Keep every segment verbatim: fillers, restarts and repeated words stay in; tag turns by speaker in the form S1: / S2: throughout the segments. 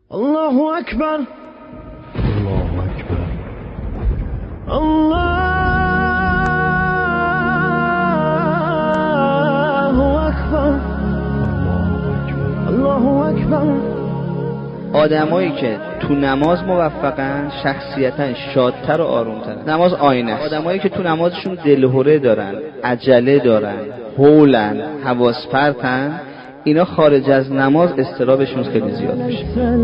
S1: الله اکبر،
S2: الله اکبر،
S1: الله اکبر، الله اکبر.
S3: آدمایی که تو نماز موفقن شخصیتاً شادتر و آرومترن. نماز آینه است. آدمایی که تو نمازشون دلهره دارن، عجله دارن، هولن، حواس پرتن، اینا خارج از نماز اضطرابشون خیلی زیاد میشه.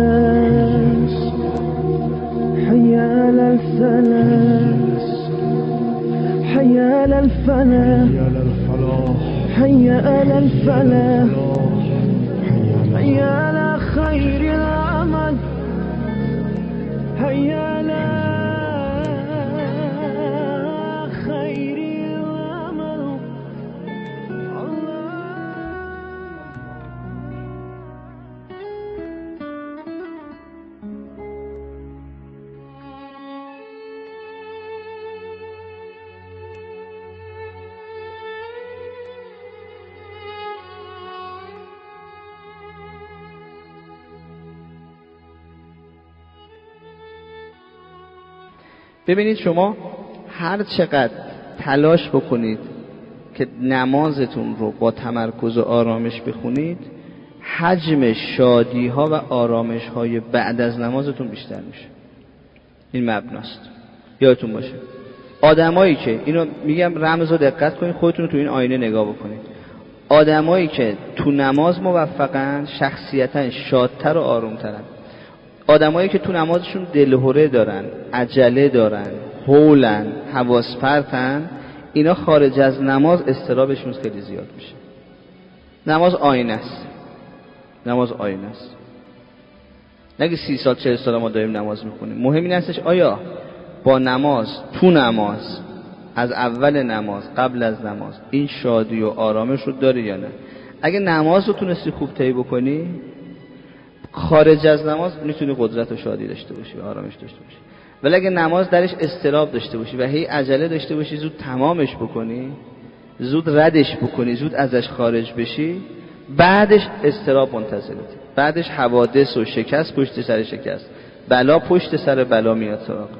S1: حي على الفلاح، حي على الفلاح، حي على الفلاح، حي على خير العمل، حي على خير العمل.
S3: ببینید شما هر چقدر تلاش بکنید که نمازتون رو با تمرکز و آرامش بخونید، حجم شادی ها و آرامش های بعد از نمازتون بیشتر میشه. این مبناست، یادتون باشه. آدمایی که اینو میگم رمز رو دقت کنید، خودتون رو تو این آینه نگاه بکنید. آدمایی که تو نماز موفقن شخصیتاً شادتر و آرومترن. آدمایی که تو نمازشون دلهره دارن، عجله دارن، هولن، حواس پرتن، اینا خارج از نماز اضطرابشون خیلی زیاد میشه. نماز آینه است. نماز آینه است. نگه سی سال چهل سال ما داریم نماز میخونیم. مهم این هستش آیا با نماز، تو نماز، از اول نماز، قبل از نماز این شادی و آرامش رو داری یا نه. اگه نماز رو تونستی خوب طی بکنی، خارج از نماز میتونی قدرت و شادی داشته باشی و آرامش داشته باشی. ولی اگه نماز درش اضطراب داشته باشی و هی عجله داشته باشی زود تمامش بکنی، زود ردش بکنی، زود ازش خارج بشی، بعدش اضطراب منتظرت، بعدش حوادث و شکست پشت سر شکست، بلا پشت سر بلا میاد سراغت،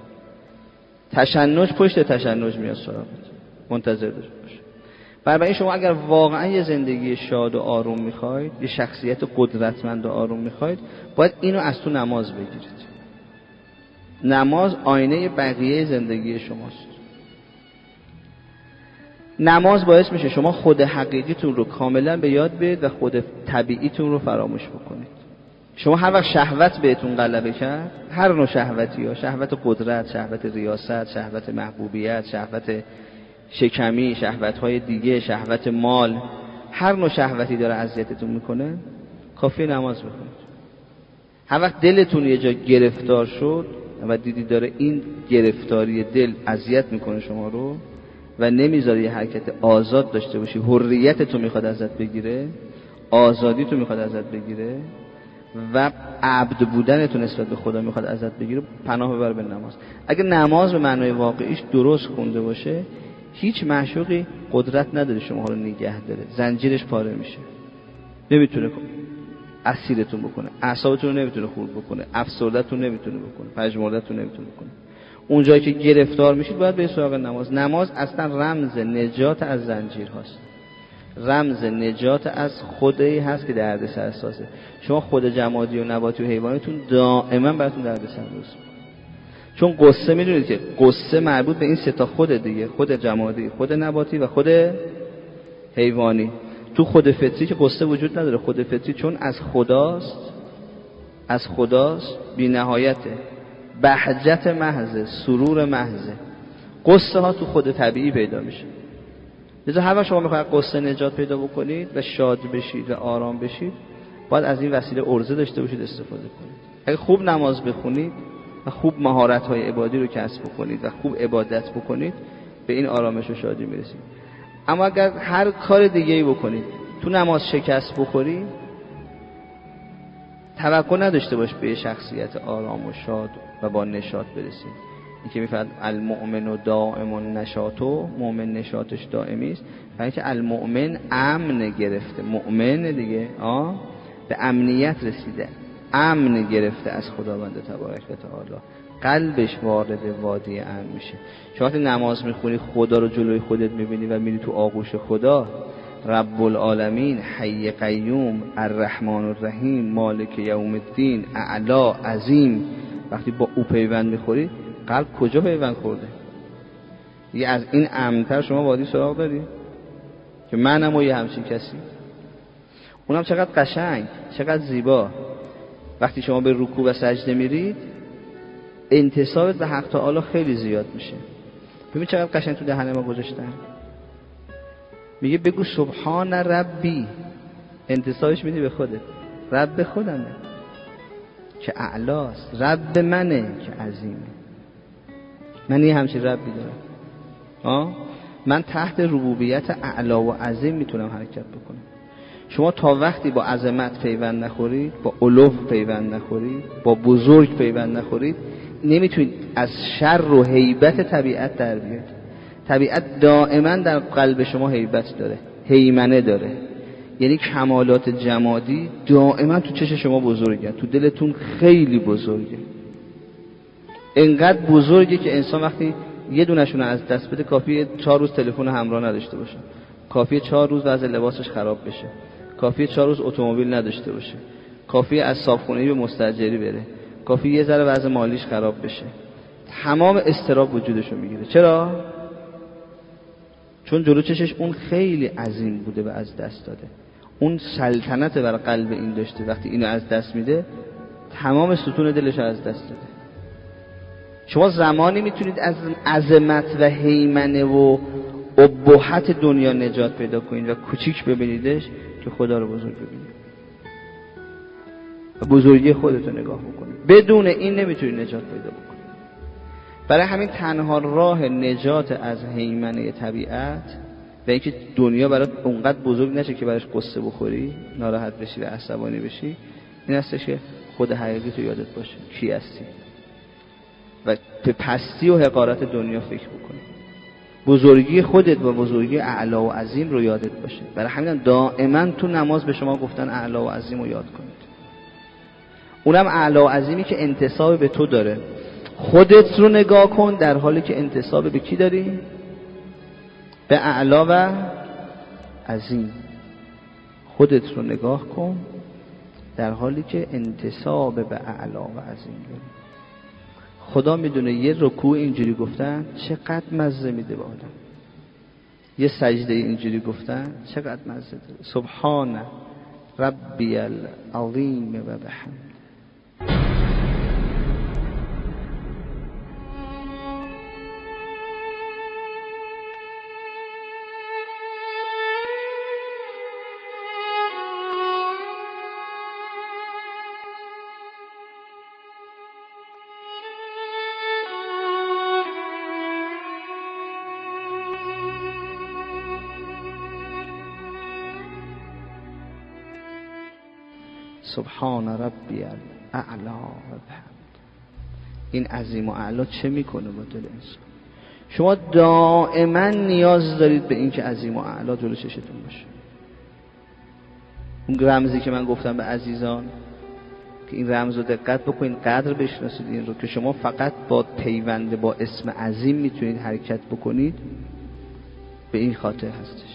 S3: تشنج پشت تشنج میاد سراغت، منتظر باش. بنابراین شما اگر واقعا یه زندگی شاد و آروم میخواید، یه شخصیت قدرتمند و آروم میخواید، باید اینو از تو نماز بگیرید. نماز آینه بقیه زندگی شماست. نماز باعث میشه شما خود حقیقیتون رو کاملا به یاد بیارید و خود طبیعیتون رو فراموش بکنید. شما هر وقت شهوت بهتون غلبه کرد، هر نوع شهوتی ها، شهوت قدرت، شهوت ریاست، شهوت محبوبیت، شهوت شکمی، شهوت‌های دیگه، شهوت مال، هر نوع شهوتی داره اذیتتون میکنه، کافی نماز بخونید. هر وقت دلتون یه جا گرفتار شد و دیدی داره این گرفتاری دل اذیت میکنه شما رو و نمیذاره یه حرکت آزاد داشته باشی، حریتتون میخواد ازت بگیره، آزادیتون میخواد ازت بگیره و عبد بودنتون نسبت به خدا میخواد ازت بگیره، پناه ببر به نماز. اگه نماز به معنای واقعیش درست خونده باشه، هیچ معشوقی قدرت نداره شما رو نگه داره، زنجیرش پاره میشه، نمیتونه اسیرتون بکنه، اعصابتون رو نمیتونه خورد بکنه، افسرده‌تون نمیتونه بکنه، پژمرده‌تون نمیتونه بکنه. اون جایی که گرفتار میشید باید به سراغ نماز. نماز اصلا رمز نجات از زنجیر هاست، رمز نجات از خدایی هست که دردسر سازه. شما خود جمادی و نباتی و حیوانیتون دائما براتون دردسر میشه. چون قصه میدونید که قصه مربوط به این سه تا خود دیگه، خود جمادی، خود نباتی و خود حیوانی. تو خود فطری که قصه وجود نداره. خود فطری چون از خداست، از خداست، بی نهایته، بهجت محضه، سرور محضه. قصه ها تو خود طبیعی پیدا میشه. لذا هر وقت شما میخواید قصه نجات پیدا بکنید و شاد بشید و آرام بشید، باید از این وسیله ارزه داشته باشید، استفاده کنید. اگه خوب نماز بخونید و خوب مهارت‌های عبادی رو کسب بکنید و خوب عبادت بکنید، به این آرامش و شادی میرسید. اما اگر هر کار دیگه‌ای بکنید، تو نماز شکست بخورید، توقع نداشته باش به شخصیت آرام و شاد و با نشاط برسید. این که میفرد المؤمن دائم نشاطو، مؤمن نشاطش دائمی است. برای که المؤمن امن گرفته، مؤمن دیگه آه به امنیت رسیده، امن گرفته از خداوند تبارک و تعالی، قلبش وارد وادی امن میشه. شما وقتی نماز میخونی خدا رو جلوی خودت میبینی و میری تو آغوش خدا، رب العالمین، حی قیوم، الرحمن الرحیم، مالک یوم الدین، اعلا، عظیم، وقتی با او پیوند میخوری قلب کجا پیوند خورده؟ یه از این امن‌تر شما وادی سراغ داری؟ که منم و یه همچین کسی، اونم چقدر قشنگ، چقدر زیبا. وقتی شما به رکوع و سجده میرید انتسابت به حق تعالی خیلی زیاد میشه. ببین چقدر قشنگ تو دهن ما گذاشتن، میگه بگو سبحان ربی، انتسابش میدی به خودت، رب خودمه که اعلاست، رب منه که عظیمه، من یه همچین ربی دارم. آه؟ من تحت ربوبیت اعلا و عظیم میتونم حرکت بکنم. شما تا وقتی با عظمت پیوند نخورید، با علو پیوند نخورید، با بزرگ پیوند نخورید، نمیتونید از شر و هیبت طبیعت در بیاد. طبیعت دائما در قلب شما هیبت داره، هیمنه داره، یعنی کمالات جمادی دائما تو چشم شما بزرگه، تو دلتون خیلی بزرگه، انقدر بزرگه که انسان وقتی یه دونشون از دست بده کافیه چهار روز تلفن همراه نداشته باشه، کافیه چهار روز وضع لباسش خراب بشه، کافیه چهار روز اتومبیل نداشته باشه، کافیه از صابخونه‌ای به مستاجری بره، کافیه یه ذره وضع مالیش خراب بشه، تمام استراب وجودشو میگیره. چرا؟ چون جلو چشش اون خیلی عظیم بوده و از دست داده، اون سلطنت بر قلب این داشته، وقتی اینو از دست میده تمام ستون دلش از دست داده. شما زمانی میتونید از عظمت و هیمنه و ابهت دنیا نجات پیدا کنید و کوچیک ببینیدش که خدا رو بزرگ ببینید و بزرگی خودتو نگاه بکنید. بدون این نمیتونید نجات پیدا بکنید. برای همین تنها راه نجات از هیمنه طبیعت و اینکه دنیا برات اونقدر بزرگ نشه که براش قصه بخوری، ناراحت بشی و عصبانی بشی، این هستش که خود حقیقی تو یادت باشه کی هستی و به پستی و حقارت دنیا فکر بکنی. بزرگی خودت و بزرگی اعلا و عظیم رو یادت باشه. برای همین دائما تو نماز به شما گفتن اعلا و عظیم رو یاد کنید. اونم اعلا و عظیمی که انتساب به تو داره. خودت رو نگاه کن در حالی که انتساب به کی داری؟ به اعلا و عظیم. خودت رو نگاه کن در حالی که انتساب به اعلا و عظیم داری. خدا میدونه یه رکوع اینجوری گفتن چقدر مزه میده به آدم، یه سجده اینجوری گفتن چقدر مزه داره. سبحان ربی العظیم و بحمد. سبحان ربی الاعلا و بحمد. این عظیم و اعلا چه میکنه با دل انسان؟ شما دائما نیاز دارید به این که عظیم و اعلا جلو چشتون باشه. اون رمزی که من گفتم به عزیزان که این رمز رو دقت بکنید، قدر بشناسید این رو که شما فقط با پیوند با اسم عظیم میتونید حرکت بکنید، به این خاطر هستش.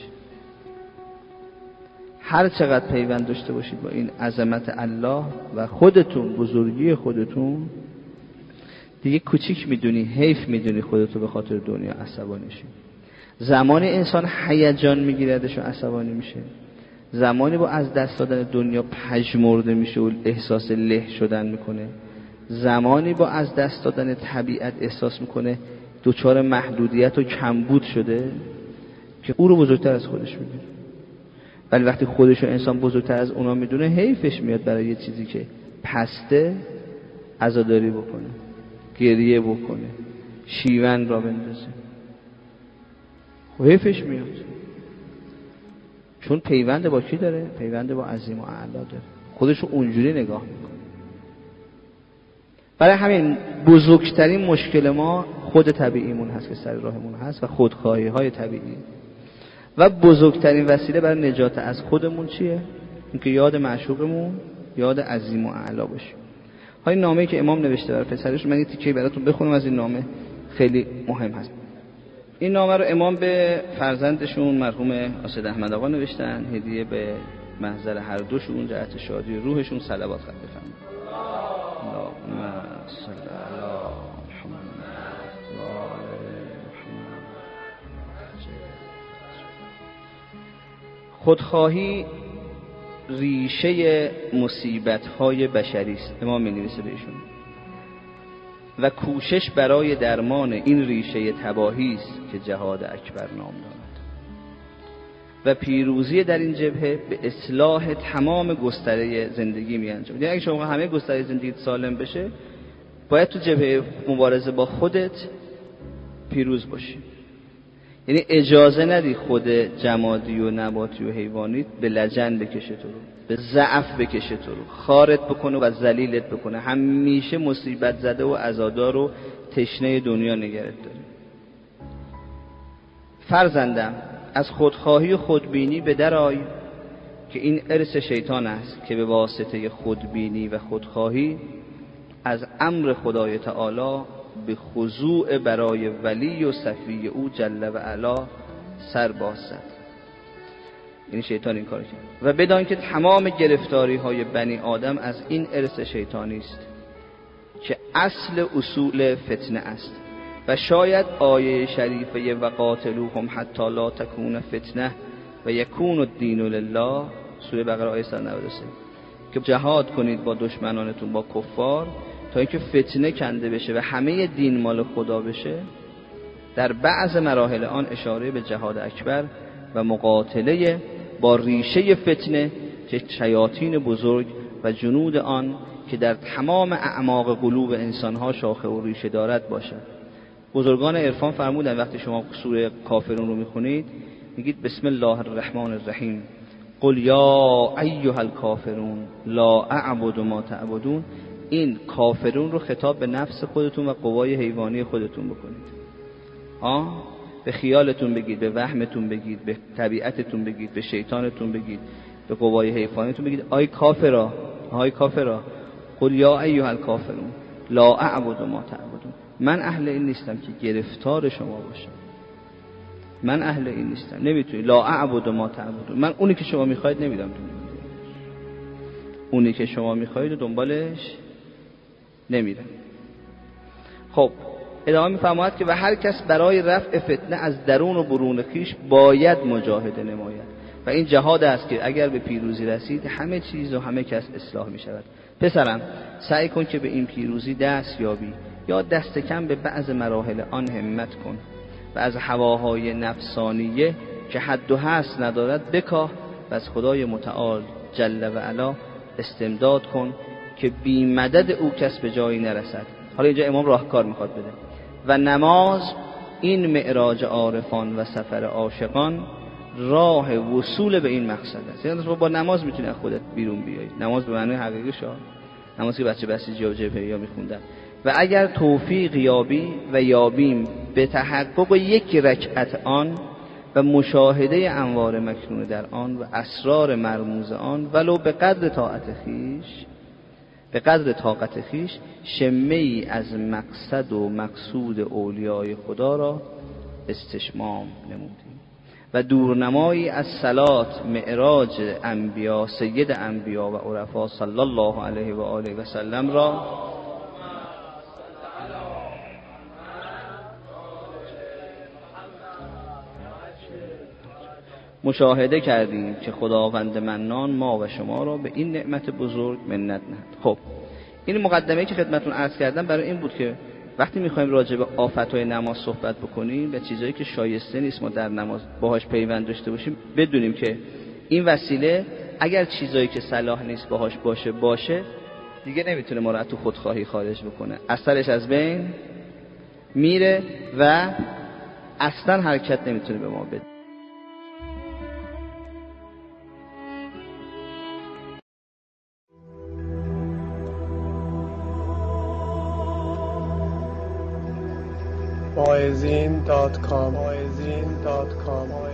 S3: هر چقدر پیوند داشته باشید با این عظمت الله و خودتون، بزرگی خودتون، دیگه کوچیک میدونی، حیف میدونی خودتو به خاطر دنیا عصبانی شی. زمانی انسان هیجان میگیردش و عصبانی میشه، زمانی با از دست دادن دنیا پژمرده میشه و احساس له شدن میکنه، زمانی با از دست دادن طبیعت احساس میکنه دوچار محدودیت و کمبود شده که او رو بزرگتر از خودش میدونه. ولی وقتی خودش رو انسان بزرگتر از اونا میدونه، حیفش میاد برای یه چیزی که پسته عزاداری بکنه، گریه بکنه، شیون را بندازه، حیفش میاد. چون پیوند با کی داره؟ پیوند با عظیم و اعلا داره، خودش رو اونجوری نگاه میکنه. برای همین بزرگترین مشکل ما خود طبیعیمون هست که سر راهمون هست و خودخواهی های طبیعی. و بزرگترین وسیله برای نجات از خودمون چیه؟ اینکه یاد معشوقمون یاد عظیم و اعلا باشیم. های نامه‌ای که امام نوشته برای پسرش، من یه تیکه‌ای براتون بخونم از این نامه، خیلی مهم هست. این نامه رو امام به فرزندشون مرحوم اسد احمد آقا نوشتن، هدیه به محضر هر دوشون جهت شادی روحشون. صلوات خط بفرمایید. اللهم صل علی محمد و آل محمد. خودخواهی ریشه مصیبت‌های بشری است. امام می‌نویسه بهشون و کوشش برای درمان این ریشه تباهی است که جهاد اکبر نام دارد و پیروزی در این جبهه به اصلاح تمام گستره زندگی می‌انجامد. یعنی اگه شما همه گستره زندگی سالم بشه، باید تو جبهه مبارزه با خودت پیروز باشی. یعنی اجازه ندی خود جمادی و نباتی و حیوانی به لجن بکشه تو رو، به ضعف بکشه تو رو، خارت بکنه و ذلیلت بکنه. همیشه مصیبت زده و عزادار و تشنه دنیا نگرت داری. فرزندم، از خودخواهی و خودبینی به در آی که این ارث شیطان است که به واسطه خودبینی و خودخواهی از امر خدای تعالی به خضوع برای ولی و صفی او جل و علا سر باز زد. این شیطان این کار کرد. و بدان که تمام گرفتاری های بنی آدم از این ارث شیطانی است که اصل اصول فتنه است و شاید آیه شریفه و قاتلوهم حتی لا تکون فتنه و یکون الدین لله، سوره بقره آیه صد و نود و سه، که جهاد کنید با دشمنانتون، با کفار، تا اینکه فتنه کنده بشه و همه دین مال خدا بشه. در بعض مراحل آن اشاره به جهاد اکبر و مقاتله با ریشه فتنه که شیاطین بزرگ و جنود آن که در تمام اعماق قلوب انسانها شاخه و ریشه دارد باشد. بزرگان عرفان فرمودن وقتی شما سوره کافرون رو میخونید، میگید بسم الله الرحمن الرحیم قل یا ایها الکافرون لا اعبد ما تعبدون. این کافرون رو خطاب به نفس خودتون و قوای حیوانی خودتون بکنید. آه به خیالتون بگید، به وهمتون بگید، به طبیعتتون بگید، به شیطانتون بگید، به قوای حیوانیتون بگید آی کافرا، آی کافرا، قل یا ایها الکافرون لا اعبد ما تعبدون. من اهل این نیستم که گرفتار شما باشم. من اهل این نیستم. نمیتونی. لا اعبد ما تعبدون. من اونی که شما میخواید نمیدم. اونی که شما میخواید دنبالش نمیرم. خب ادامه میفرماید که و هر کس برای رفع فتنه از درون و برون خویش باید مجاهده نماید و این جهاد است که اگر به پیروزی رسید همه چیز و همه کس اصلاح می شود. پسرم، سعی کن که به این پیروزی دست یابی، یا دست کم به بعض مراحل آن همت کن و از هواهای نفسانیه که حد و حصر ندارد بکاه و از خدای متعال جل و علا استمداد کن که بی مدد او کس به جایی نرسد. حالا اینجا امام راهکار میخواد بده. و نماز این معراج عارفان و سفر عاشقان راه وصول به این مقصد است. یعنی با نماز میتونی از خودت بیرون بیایی. نماز به معنی حقیقی شد، نمازی بچه بسیجی و جبهه‌ای ها میخوندن. و اگر توفیق یابی و یابیم به تحقق یک رکعت آن و مشاهده انوار مکنون در آن و اسرار مرموز آن، ولو به قدر طاقت خیش، به قدر طاقت خیش شمه ای از مقصد و مقصود اولیای خدا را استشمام نمودیم و دورنمایی از صلات معراج انبیا سید انبیا و عرفا صلی الله علیه و آله و سلم را مشاهده کردیم که خداوند منان ما و شما را به این نعمت بزرگ منت نهاد. خب این مقدمه‌ای که خدمتتون عرض کردم برای این بود که وقتی می‌خوایم راجع به آفت‌های نماز صحبت بکنیم و چیزایی که شایسته نیست ما در نماز باهاش پیوند داشته باشیم، بدونیم که این وسیله اگر چیزایی که صلاح نیست باهاش باشه باشه دیگه نمیتونه ما رو تو خودخواهی خارج بکنه، اثرش از بین میره و اصلا حرکت نمیتونه به ما بده.
S4: واعظین دات کام واعظین دات کام